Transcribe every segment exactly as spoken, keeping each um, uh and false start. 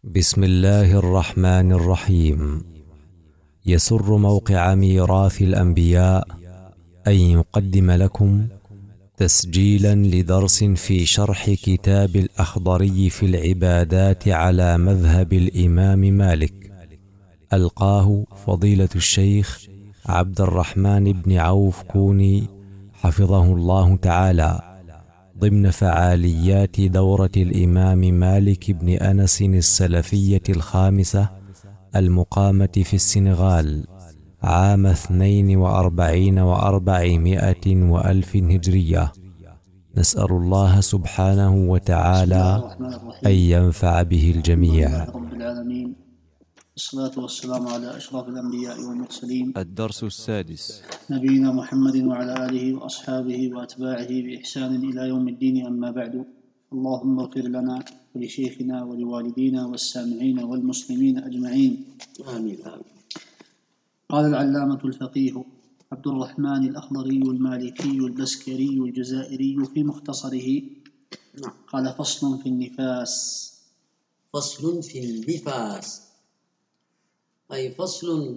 بسم الله الرحمن الرحيم. يسر موقع ميراث الأنبياء أن يقدم لكم تسجيلا لدرس في شرح كتاب الأخضري في العبادات على مذهب الإمام مالك، ألقاه فضيلة الشيخ عبد الرحمن بن عوف كوني حفظه الله تعالى ضمن فعاليات دورة الإمام مالك بن أنس السلفية الخامسة المقامة في السنغال عام اثنين وأربعين وأربعمائة وألف هجرية. نسأل الله سبحانه وتعالى أن ينفع به الجميع. رب العالمين، والصلاة والسلام على أشرف الأنبياء والمرسلين. الدرس السادس. نبينا محمد وعلى آله وأصحابه وأتباعه بإحسان إلى يوم الدين، أما بعد. اللهم اغفر لنا ولشيخنا ولوالدينا والسامعين والمسلمين أجمعين، آمين. قال العلامة الفقيه عبد الرحمن الأخضري المالكي البسكري الجزائري في مختصره، قال: فصل في النفاس. فصل في النفاس، أي فصل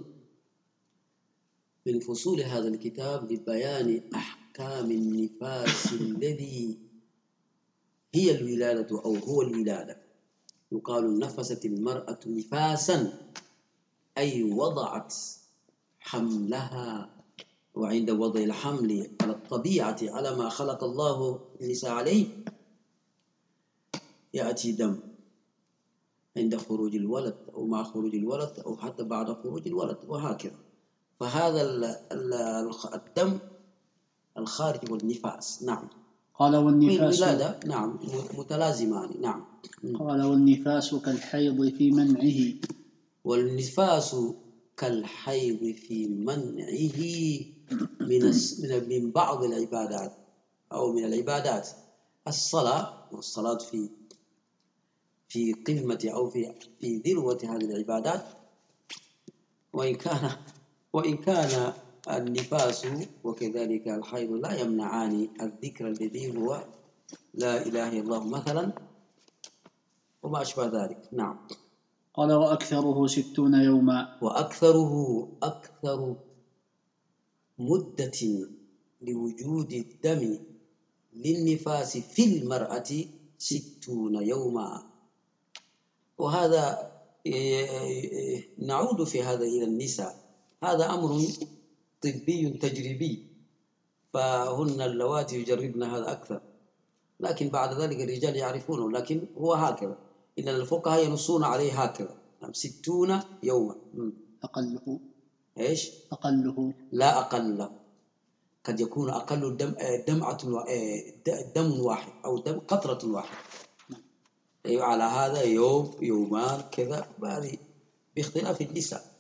من فصول هذا الكتاب لبيان أحكام النفاس الذي هي الولادة أو هو الولادة. يقال نفست المرأة نفاسا، أي وضعت حملها، وعند وضع الحمل على الطبيعة على ما خلق الله النساء عليه يأتي دم عند خروج الولد أو مع خروج الولد أو حتى بعد خروج الولد وهكذا. فهذا الدم الخارج والنفاس. نعم. قال: والنفاس والولادة نعم متلازمان. نعم. قال: والنفاس كالحيض في منعه. والنفاس كالحيض في منعه من من بعض العبادات أو من العبادات. الصلاة، والصلاة في في قمة أو في في ذروة هذه العبادات، وإن كان وإن كان النفاس وكذلك الحيض لا يمنعان الذكر الذي هو لا إله إلا الله مثلا وما أشبه ذلك. نعم. قال: وأكثره ستون يوما. وأكثره أكثر مدة لوجود الدم للنفاس في المرأة ستون يوما. وهذا نعود في هذا إلى النساء، هذا أمر طبي تجريبي، فهن اللواتي يجربن هذا أكثر، لكن بعد ذلك الرجال يعرفونه، لكن هو هكذا، إن الفقهاء ينصون عليه هكذا. ستون يوما. أقله إيش؟ أقله لا أقل، قد يكون أقل دم دمعة دم واحد أو دم قطرة واحد. أيوة، على هذا يوم يومان كذا، هذه باختلاف النساء.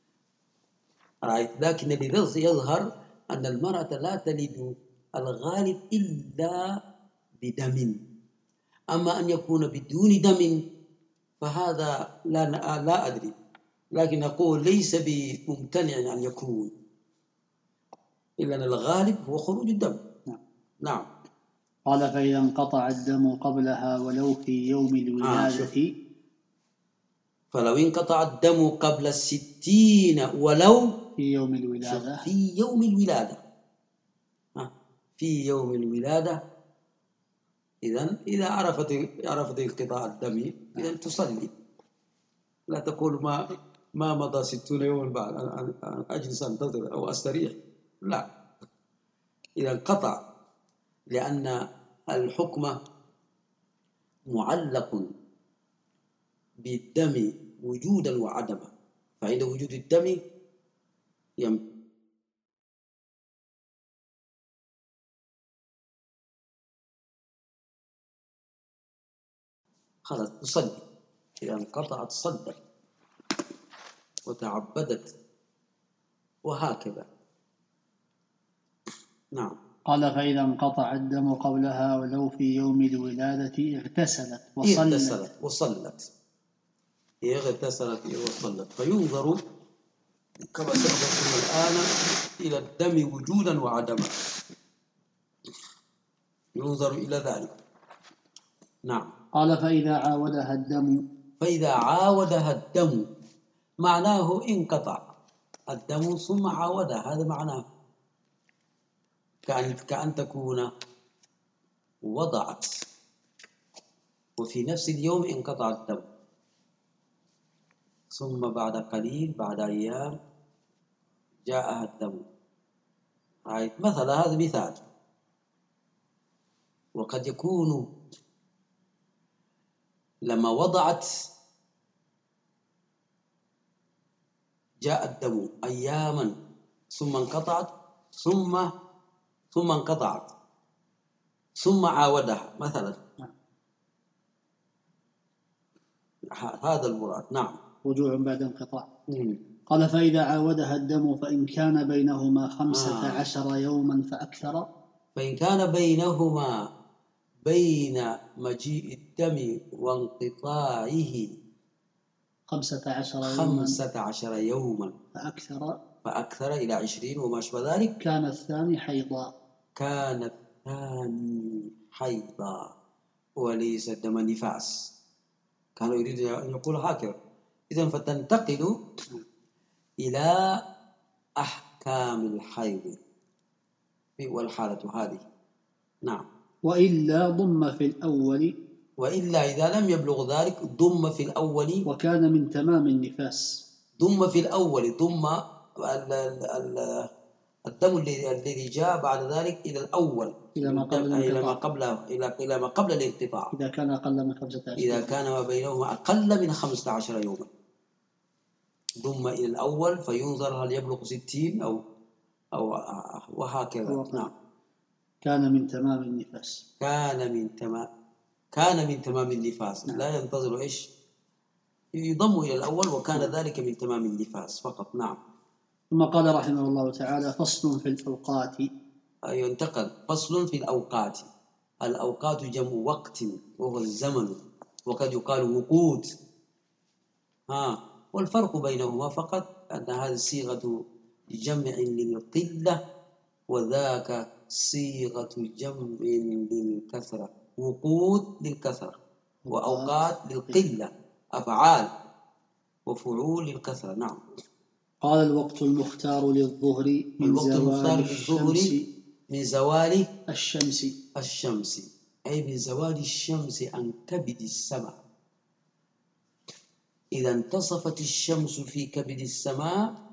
لكن الذي يظهر أن المرأة لا تلد الغالب إلا بدم، أما أن يكون بدون دم فهذا لا لا أدري، لكن أقول ليس بممتنع أن يكون، إلا أن الغالب هو خروج الدم. نعم. نعم. قال: فإذا انقطع الدم قبلها ولو في يوم الولادة. آه فلو انقطع الدم قبل الستين ولو في يوم الولادة في يوم الولادة آه. في يوم الولادة، إذن إذا عرفت عرفت انقطاع الدم إذن تصلي، لا تقول ما ما مضى ستون يوما بعد أن أجلس أنتظر أو أستريح، لا، إذا انقطع، لأن الحكم معلق بالدم وجودا وعدما، فعند وجود الدم يم خلاص تصلي. إذا انقطعت صلت وتعبدت وهكذا. نعم. قال: فإذا انقطع الدم قبلها ولو في يوم الولادة اغتسلت وصلت. اغتسلت وصلت اغتسلت وصلت. فينظر كما سنذكر الآن إلى الدم وجودا وعدما، ينظر إلى ذلك. نعم. قال: فإذا عاودها الدم فإذا عاودها الدم معناه انقطع الدم ثم عاودها، هذا معناه كأن, كأن تكون وضعت وفي نفس اليوم انقطع الدم، ثم بعد قليل بعد أيام جاءها الدم. مثلا هذا مثال. وقد يكون لما وضعت جاء الدم أياما ثم انقطعت ثم ثم انقطعت ثم عاودها مثلا، هذا المراد. نعم، رجوع بعد انقطاع. مم. قال فإذا عاودها الدم فإن كان بينهما خمسة آه. عشر يوما فأكثر، فإن كان بينهما بين مجيء الدم وانقطاعه خمسة عشر يوما خمسة عشر يوما فأكثر فأكثر إلى عشرين وما أشبه ذلك، كان الثاني حيضا. كان الثاني حيضا وليس دم نفاس. كانوا يريد أن يقول هكذا. إذن فتنتقل إلى أحكام الحيض والحالة هذه. نعم. وإلا ضم في الأول، وإلا إذا لم يبلغ ذلك ضم في الأول، وكان من تمام النفاس. ضم في الأول، ضم الدم الذي جاء بعد ذلك إلى الأول، إلى ما قبل إلى ما قبل إلى إلى ما قبل الانقطاع، إذا كان أقل من خمسة عشر إذا كان ما بينهما أقل من خمسة عشر يوما ضم إلى الأول فينظر هل يبلغ ستين أو أو وهكذا. نعم. كان من تمام النفاس. كان من تمام كان من تمام النفاس. نعم. لا ينتظر إيش، يضم إلى الأول وكان ذلك من تمام النفاس فقط. نعم. ثم قال رحمه الله تعالى فصل في الأوقات. أي انتقل فصل في الأوقات. الأوقات جمع وقت وهو الزمن، وقد يقال وقود. ها والفرق بينهما فقط أن هذه صيغة جمع للقلة وذاك صيغة جمع للكثرة. وقود للكثرة وأوقات للقلة، أفعال وفعول للكثرة. نعم. قال الوقت المختار للظهر من الوقت المختار زوال للظهر الشمس من زوال الشمس الشمس أي من زوال الشمس عن كبد السماء. إذا انتصفت الشمس في كبد السماء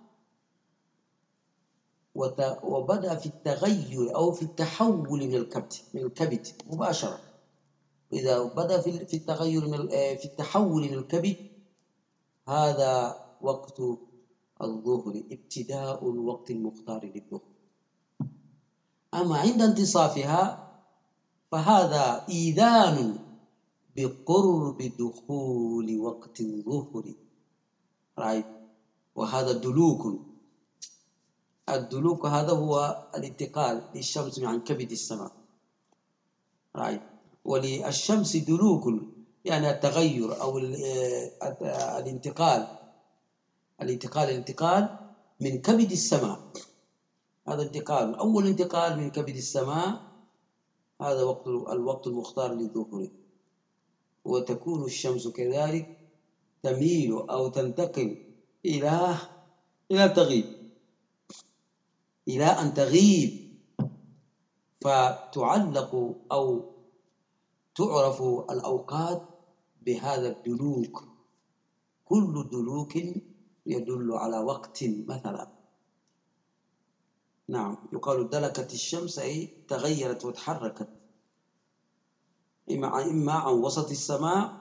وبدأ في التغير أو في التحول من الكبد من الكبد مباشرة. إذا بدأ في التغير من في التحول من الكبد، هذا وقت الظهر، ابتداء الوقت المختار للظهر. أما عند انتصافها فهذا إيذان بقرب دخول وقت الظهر. right. وهذا دلوك. الدلوك هذا هو الانتقال للشمس عن كبد السماء. right. وللشمس دلوك يعني التغير أو الانتقال الانتقال الانتقال من كبد السماء. هذا انتقال، أول انتقال من كبد السماء، هذا وقت الوقت المختار للظهر. وتكون الشمس كذلك تميل أو تنتقل إلى إلى تغيب إلى أن تغيب، فتعلق أو تعرف الأوقات بهذا الدلوك. كل دلوك يدل على وقت مثلا. نعم. يقال دلكت الشمس أي تغيرت وتحركت، إما إما عن وسط السماء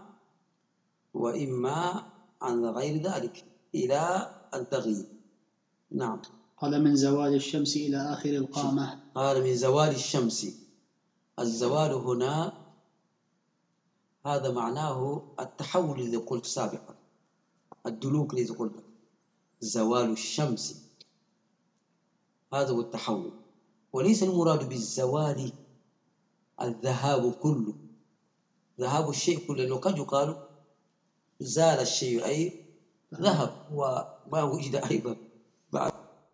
وإما عن غير ذلك إلى أن تغيب. نعم. قال من زوال الشمس إلى آخر القامة. قال من زوال الشمس. الزوال هنا هذا معناه التحول الذي قلت سابقا، الدلوك الذي قلت زوال الشمس، هذا هو التحول. وليس المراد بالزوال الذهاب كله، ذهاب الشيء كله، لأنه قد يقال زال الشيء أي ذهب وما وجد أيضا بعد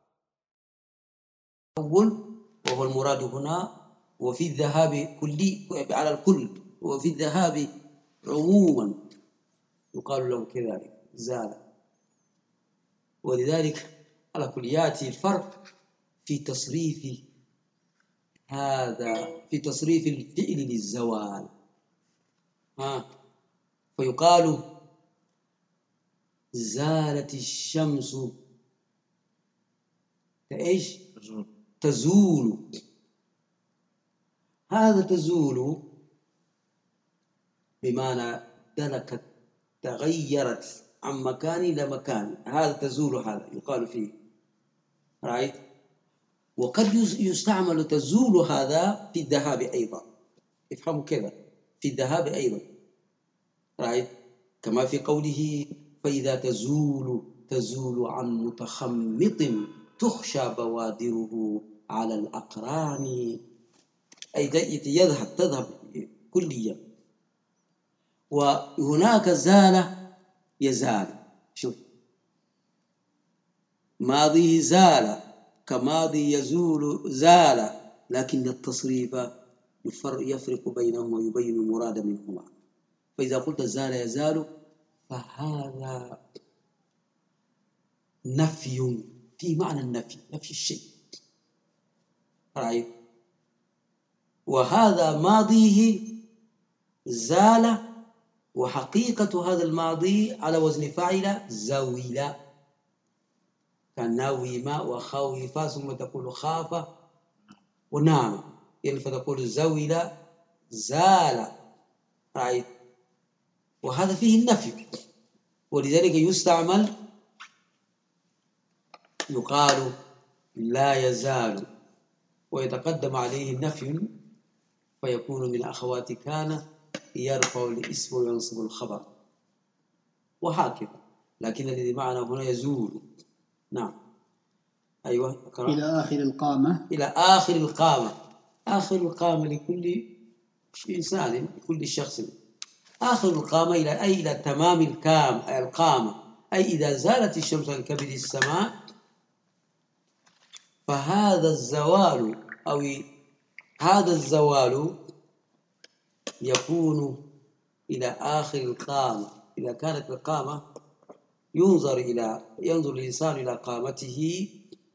أول، وهو المراد هنا. وفي الذهاب كلي على الكل، وفي الذهاب عموما يقال له كذلك زال. ولذلك على كل يأتي الفرق في تصريف هذا في تصريف الفعل للزوال. ها فيقال زالت الشمس ايش؟ تزول. هذا تزول بمعنى دلكت، تغيرت عن مكان إلى مكان. هذا تزول، هذا يقال فيه رايت. وقد يستعمل تزول هذا في الذهاب أيضا، افهموا كذا، في الذهاب أيضا رايت، كما في قوله فإذا تزول تزول عن متخمط تخشى بوادره على الأقران، أي يذهب تذهب كليا. وهناك زال يزال، شوف ماضيه زال كماضي يزول زال، لكن التصريف يفرق بينهما ويبين المراد منهما. فإذا قلت زال يزال فهذا نفي في معنى النفي، نفي الشيء رأيت. وهذا ماضيه زال، وحقيقة هذا الماضي على وزن فاعل زويل، كنوم وخوف ثم تقول خاف ونام، يعني فتقول زويل زال رأيت. وهذا فيه النفي، ولذلك يستعمل يقال لا يزال ويتقدم عليه النفي فيكون من أخوات كان يرفع الاسم وينصب الخبر وهكذا. لكن الذي معنا هنا يزول. نعم أيوة أقرأ. إلى آخر القامة. إلى آخر القامة. آخر القامة لكل إنسان، لكل شخص. آخر القامة إلى أي إلى تمام الكام القامة، أي إذا زالت الشمس عن كبد السماء فهذا الزوال أو هذا الزوال يكون إلى آخر القامة. إذا كانت القامة ينظر إلى ينظر الإنسان إلى قامته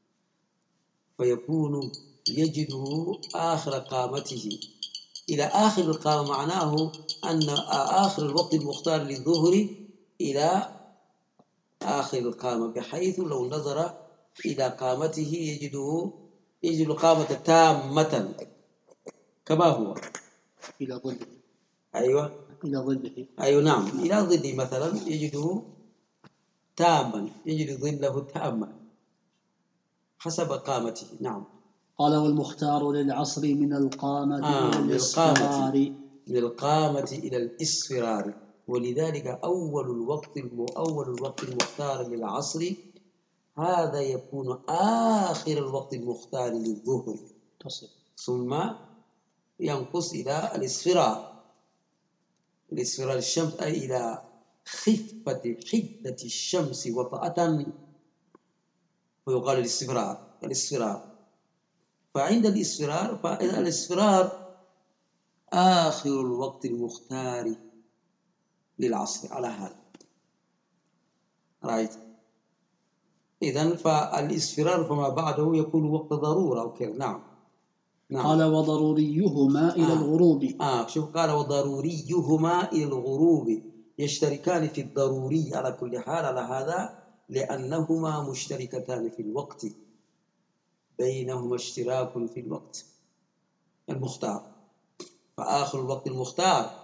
فيكون يجده آخر قامته. إلى آخر القامة معناه أن آخر الوقت المختار للظهر إلى آخر القامة، بحيث لو نظر إلى قامته يجده يجد القامة تامة كما هو إلى ظله. أيوة إلى ظله. أيوة نعم، إلى ظله مثلا يجده تاما، يجد ظله تاما حسب قامته. نعم. قال والمختار للعصر من القامة آه إلى الإصفرار. من القامة إلى الإصفرار. ولذلك أول الوقت أول الوقت المختار للعصر هذا يكون آخر الوقت المختار للظهر، ثم ينقص إلى الإصفرار. الإصفرار الشمس أي إلى خفة حدة الشمس وطأة، ويقال الإصفرار الإصفرار. فعند الإصفرار فالإصفرار آخر الوقت المختار للعصر على هذا رأيت. إذن فالإصفرار فما بعده يكون وقت ضرورة أو كذا. نعم. نعم. قال وضروريهما إلى آه. الغروب. آه شوف قال وضروريهما إلى الغروب، يشتركان في الضروري على كل حال على هذا، لأنهما مشتركتان في الوقت، بينهما اشتراك في الوقت المختار. فآخر الوقت المختار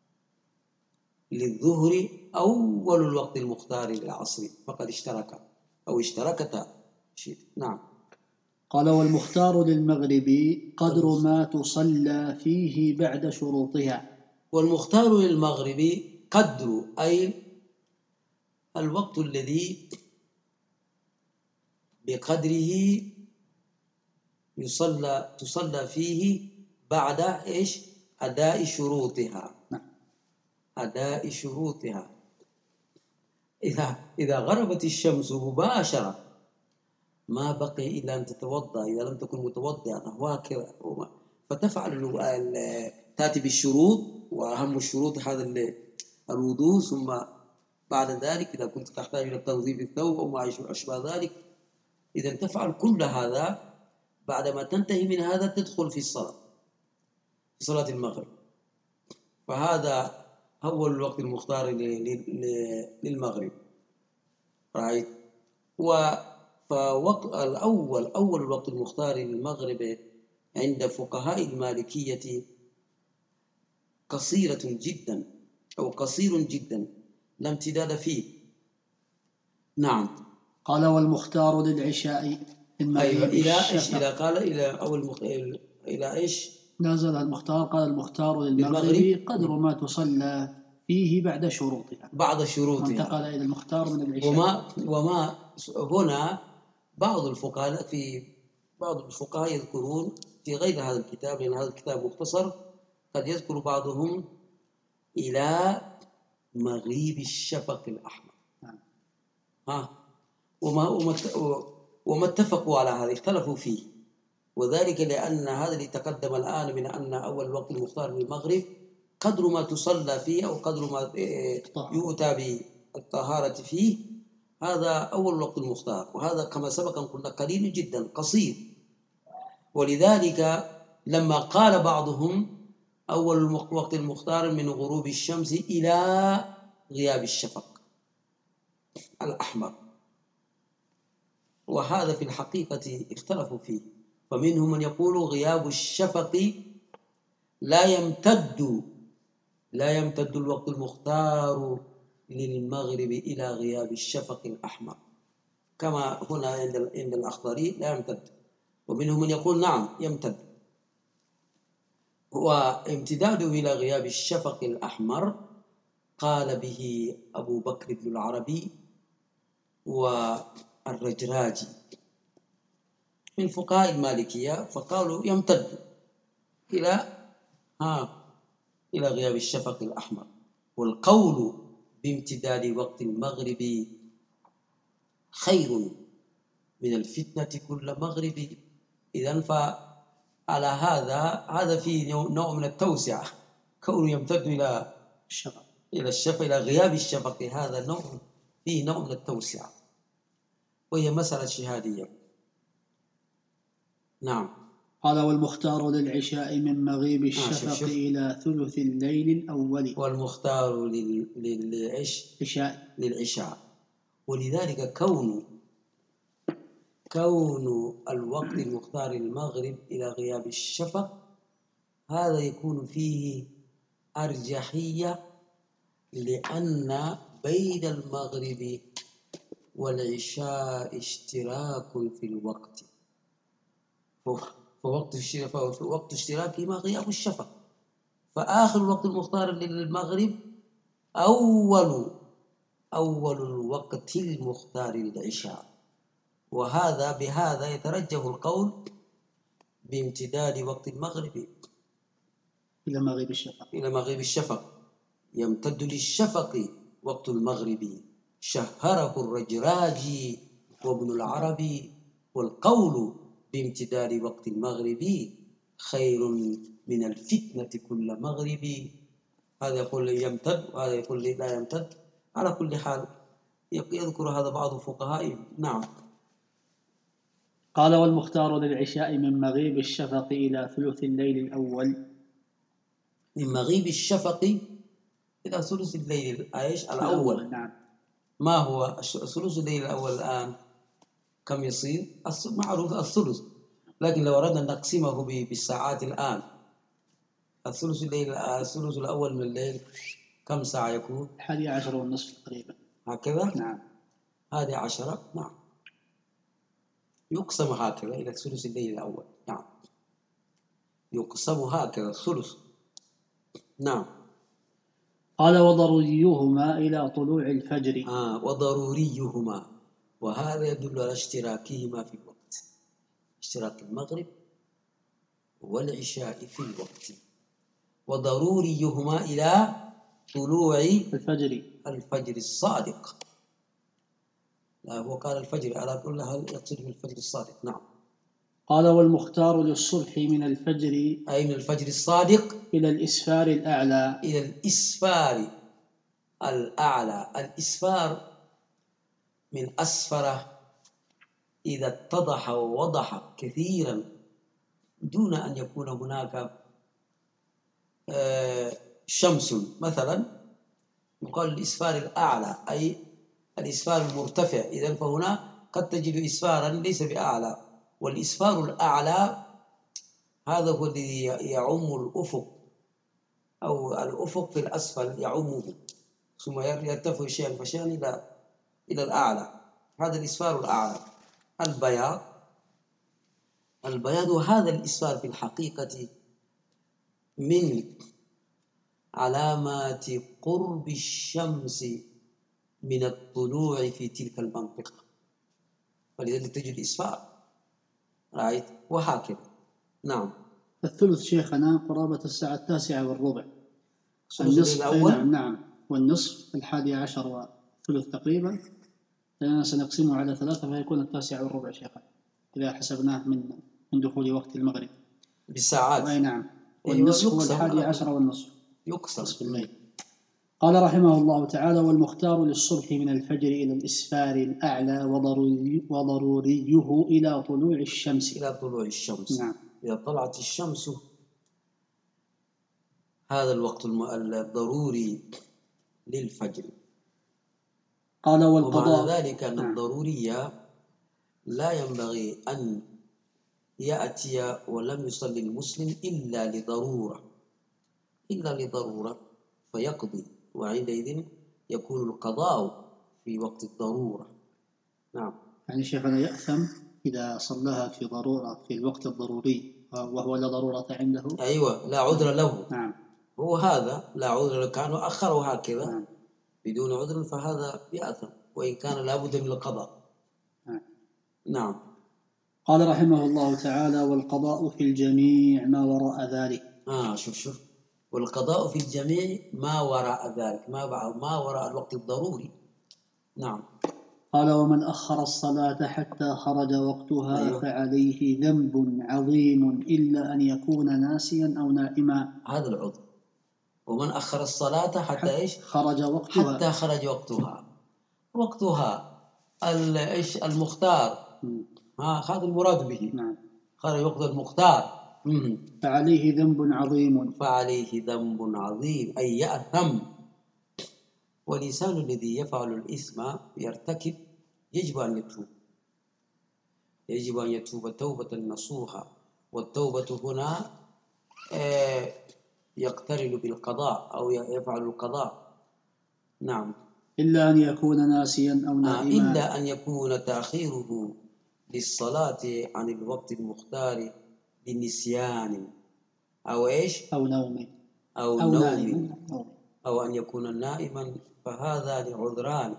للظهر أول الوقت المختار للعصر، فقد اشترك أو اشتركتا. نعم. قال والمختار للمغرب قدر ما تصلى فيه بعد شروطها. والمختار للمغرب قدر أي الوقت الذي بقدره يصلى تصلى فيه بعد إيش؟ أداء شروطها. أداء شروطها. إذا إذا غربت الشمس مباشرة ما بقي إلا أن تتوضأ إذا لم تكن متوضئا وهكذا، فتفعل تأتي بالشروط، وأهم الشروط هذا الوضوء، ثم بعد ذلك إذا كنت تحتاج إلى تنظيف الثوب أو ما أشبه ذلك، إذا تفعل كل هذا. بعدما تنتهي من هذا تدخل في الصلاة، في صلاة المغرب. فهذا هو الوقت المختار للمغرب، رأيت. فوقت الأول أول الوقت المختار للمغرب عند فقهاء المالكية قصيرة جدا أو قصير جدا لا امتداد فيه. نعم. قال والمختار للعشاء أيوة. إلى إيش؟ إلى قال إلى أو المخ... إلى إيش؟ نزل المختار. قال المختار للمغرب قدر ما تصلى فيه بعد شروطها. بعد شروطها. وانتقل إلى المختار من العشاء. وما وما هنا بعض الفقهاء في بعض الفقهاء يذكرون في غير هذا الكتاب، لأن هذا الكتاب مختصر، قد يذكر بعضهم إلى مغيب الشفق الأحمر. ها وما وما وما اتفقوا على هذا، اختلفوا فيه، وذلك لأن هذا اللي تقدم الآن من أن أول الوقت المختار للمغرب قدر ما تصلى فيه أو قدر ما يؤتى بالطهارة فيه، هذا أول الوقت المختار. وهذا كما سبق أن قلنا قليل جدا قصير، ولذلك لما قال بعضهم أول الوقت المختار من غروب الشمس إلى غياب الشفق الأحمر، وهذا في الحقيقة اختلفوا فيه. فمنهم من يقول غياب الشفق لا يمتد لا يمتد الوقت المختار للمغرب إلى غياب الشفق الأحمر، كما هنا عند عند الأخضري لا يمتد. ومنهم من يقول نعم يمتد، وامتداده إلى غياب الشفق الأحمر قال به أبو بكر بن العربي والرجراجي من فقهاء المالكية، فقالوا يمتد إلى ها إلى غياب الشفق الأحمر. والقول بامتداد وقت المغرب خير من الفتنة كل مغرب. إذن فعلى هذا هذا فيه نوع من التوسعة، كونه يمتد إلى الشفق إلى الشفق إلى غياب الشفق، هذا نوع فيه نوع من التوسعة، وهي مسألة شهادية. نعم. قال والمختار للعشاء من مغيب الشفق آه إلى ثلث الليل الأول. والمختار للعشاء للعشاء ولذلك كون كون الوقت المختار المغرب إلى غياب الشفق هذا يكون فيه أرجحية، لأن بين المغرب والعشاء اشتراك في الوقت، فوقت وقت اشتراكهما غياب الشفق. فآخر الوقت المختار للمغرب أول أول الوقت المختار للعشاء، وهذا بهذا يترجح القول بامتداد وقت المغرب إلى مغيب الشفق إلى مغيب الشفق يمتد للشفق وقت المغرب، شهره الرجراجي وابن العربي. والقول بامتداد وقت المغرب خير من الفتنة كل مغرب. هذا يقول يمتد وهذا يقول لا يمتد. على كل حال يذكر هذا بعض الفقهاء. نعم. قال والمختار للعشاء من مغيب الشفق إلى ثلث الليل الأول. من مغيب الشفق إلى ثلث الليل الأول. نعم. ما هو ثلث الليل الأول الآن؟ كم يصير؟ معروف الثلث، لكن لو أردنا أن نقسمه بالساعات الآن، الثلث الليل الثلث الأول من الليل كم ساعة يكون؟ حادي عشر والنصف تقريبا. هكذا؟ نعم. هذه عشرة. نعم. يقسم هكذا إلى ثلث الليل الأول. نعم. يقسم هكذا الثلث. نعم. قال وضروريهما إلى طلوع الفجر. آه وضروريهما، وهذا يدل على اشتراكهما في الوقت، اشتراك المغرب والعشاء في الوقت. وضروريهما إلى طلوع الفجر الفجر الصادق. لا هو قال الفجر على كل هل يقصد بالفجر الصادق. نعم. قال والمختار للصبح من الفجر أي من الفجر الصادق إلى الإسفار الأعلى. إلى الإسفار الأعلى. الإسفار من أسفر إذا اتضح ووضح كثيرا دون أن يكون هناك شمس مثلا، يقال الإسفار الأعلى أي الإسفار المرتفع. إذن فهنا قد تجد إسفارا ليس بأعلى، والإسفار الأعلى هذا هو الذي يعم الأفق، أو الأفق في الأسفل يعمه ثم يرتفع شيئا فشيئا إلى إلى الأعلى. هذا الإسفار الأعلى. البياض البياض هذا الإسفار في الحقيقة من علامات قرب الشمس من الطلوع في تلك المنطقة، فلذلك تجد إسفار رأيت وهكذا. نعم. الثلث شيخنا قرابة الساعة التاسعة والربع. النصف الأول نعم نعم، والنصف الحادي عشر وثلث تقريبا، لأننا سنقسمه على ثلاثة فيكون التاسعة والربع شيخنا إذا حسبناه من من دخول وقت المغرب بالساعات. أي نعم. والنصف هو الحادي عشر والنصف يقسم نصف الليل. قال رحمه الله تعالى: والمختار للصبح من الفجر إلى الإسفار الأعلى وضروري وضروريه إلى طلوع الشمس. إلى طلوع الشمس. نعم. إذا طلعت الشمس هذا الوقت الضروري للفجر. قال والقضاء. ومعنى ذلك أن الضرورية لا ينبغي أن يأتي ولم يصلي المسلم إلا لضرورة إلا لضرورة فيقضي، وعندئذ يكون القضاء في وقت الضرورة. نعم. يعني شيخنا يأثم إذا صلىها في ضرورة في الوقت الضروري وهو لا ضرورة عنده. أيوة، لا عذر له. نعم. هو هذا لا عذر له، كانوا أخروا هكذا. نعم. بدون عذر فهذا يأثم، وإن كان لابد من القضاء. نعم. نعم. قال رحمه الله تعالى: والقضاء في الجميع ما وراء ذلك. آه شوف شوف والقضاء في الجميع ما وراء ذلك، ما ما وراء الوقت الضروري. نعم. قال: ومن أخر الصلاة حتى خرج وقتها أيوه. فعليه ذنب عظيم إلا أن يكون ناسيا أو نائما. هذا العذر. ومن أخر الصلاة حتى إيش؟ خرج وقتها. حتى خرج وقتها. وقتها الإيش المختار. ها هذا المراد به. نعم. خرج وقت المختار. مم. فعليه ذنب عظيم. فعليه ذنب عظيم أي يأثم. والإنسان الذي يفعل الإثم يرتكب يجب أن يتوب، يجب أن يتوب توبة نصوحة. والتوبة هنا يقترن بالقضاء أو يفعل القضاء. نعم. إلا أن يكون ناسيا أو نائما. إلا أن يكون تأخيره للصلاة عن الوقت المختار لنسيان أو إيش؟ أو نوم أو, أو نوم أو, أو أن يكون نائما، فهذا لعذران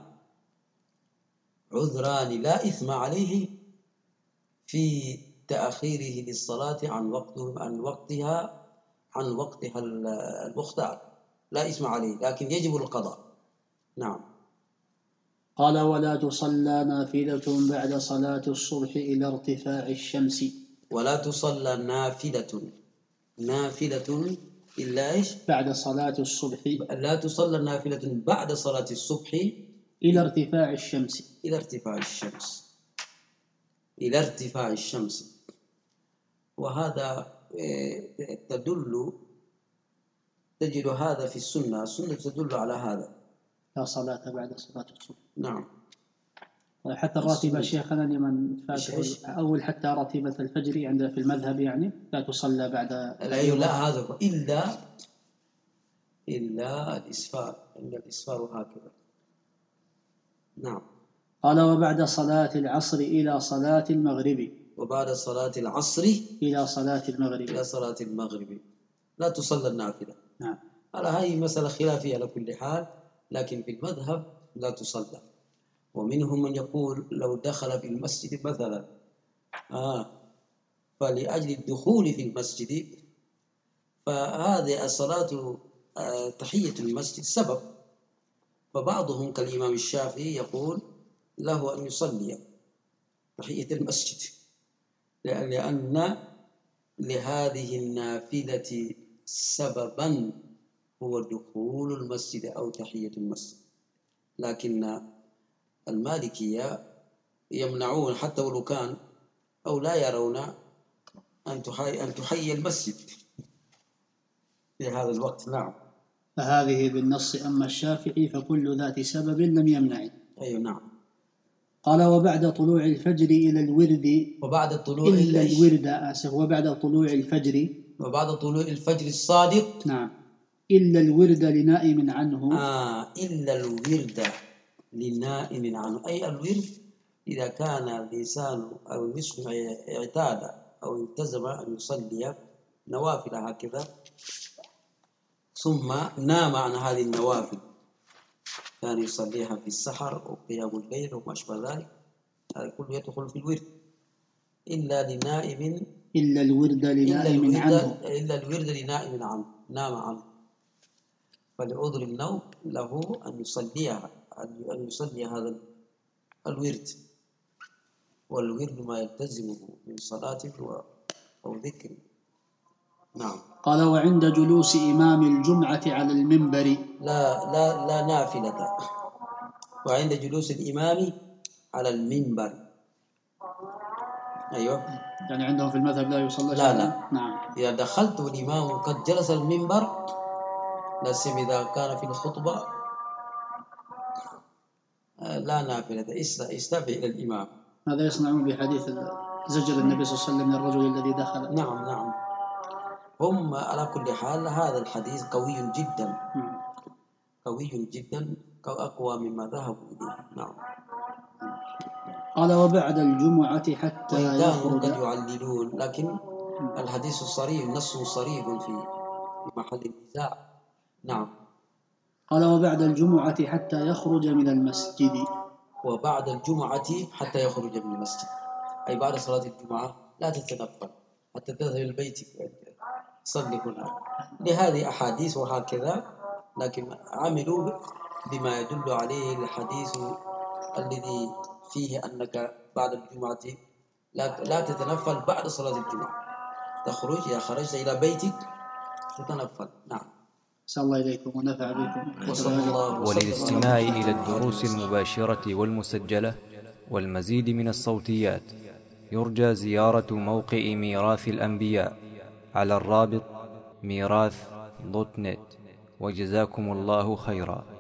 عذران لا إثم عليه في تأخيره للصلاة عن وقته عن وقتها عن وقتها المختار، لا إثم عليه، لكن يجب القضاء. نعم. قال: ولا تصلى نافلة بعد صلاة الصبح إلى ارتفاع الشمس. ولا تصلى نافلة نافلة إلا إيش؟ بعد صلاة الصبح. لا تصلى نافلة بعد صلاة الصبح إلى ارتفاع الشمس. إلى ارتفاع الشمس إلى ارتفاع الشمس. وهذا تدل تجد هذا في السنة. السنة تدل على هذا. لا صلاة بعد صلاة الصبح. نعم. حتى الراتبة شيخنا لمن فات أول حتى راتبة الفجر عند في المذهب يعني لا تصلى بعد. لا لا هذا إلا إلا الإسفار، إلا الإسفار هكذا. نعم. قال: وبعد صلاة العصر إلى صلاة المغرب. وبعد صلاة العصر إلى صلاة المغرب. إلى صلاة المغرب لا تصلى النافلة. نعم. على هذه مسألة خلافية على كل حال، لكن في المذهب لا تصلى. ومنهم من يقول لو دخل في المسجد مثلا آه فلأجل الدخول في المسجد فهذه الصلاة آه تحية المسجد سبب. فبعضهم كالإمام الشافعي يقول له أن يصلي تحية المسجد، لأن لهذه النافلة سببا هو دخول المسجد أو تحية المسجد. لكن المالكية يمنعون حتى ولو كان أو لا يرون أن تحيي أن تحيي المسجد في هذا الوقت. نعم. فهذه بالنص. أما الشافعي فكل ذات سبب لم يمنع. أيوة نعم. قال وبعد طلوع الفجر إلى الورد وبعد طلوع إلا الورد آسف وبعد طلوع الفجر وبعد طلوع الفجر الصادق. نعم. إلا الورد لنائم عنه. آه إلا الورد لنائم عنه، أي الورد إذا كان الإنسان أو المسلم اعتاد أو التزم أن يصلي نوافل هكذا ثم نام عن هذه النوافل، كان يصليها في السحر أو قيام الليل وما أشبه ذلك، هذا كله يدخل في الورد. إلا لنائم إلا الورد لنائم إلا عنه إلا الورد لنائم عنه، نام عنه، فلعذر النوم له أن يصليها أن يصلي هذا الورد، والورد ما يلتزمه من صلاة أو ذكر. نعم. قال وعند جلوس إمام الجمعة على المنبر لا لا لا نافلة. وعند جلوس الإمام على المنبر. أيوه. يعني عندهم في المذهب لا يصلى. لا لا. نعم. إذا دخلت والإمام قد جلس المنبر، لا سيما إذا كان في الخطبة، لا نافلة، استمع إلى الإمام. هذا يصنعون بحديث زجر النبي صلى الله عليه وسلم من الرجل الذي دخل. نعم نعم. هم على كل حال هذا الحديث قوي جدا. نعم. قوي جدا، أقوى مما ذهبوا إليه. نعم. قال وبعد الجمعة حتى يخرج. قد يعللون، لكن الحديث صريح، نص صريح في محل النزاع. نعم. قال وبعد الجمعة حتى يخرج من المسجد. وبعد الجمعة حتى يخرج من المسجد، أي بعد صلاة الجمعة لا تتنفل حتى تذهب إلى بيتك صلي هناك. لهذه أحاديث وهكذا، لكن عملوا بما يدل عليه الحديث الذي فيه أنك بعد الجمعة لا لا تتنفل بعد صلاة الجمعة، تخرج إذا خرجت إلى بيتك تتنفل. نعم. صلى الله إليكم ونفع بكم. وللاستماع إلى الدروس المباشرة والمسجلة والمزيد من الصوتيات يرجى زيارة موقع ميراث الأنبياء على الرابط ميراث دوت نت. وجزاكم الله خيرا.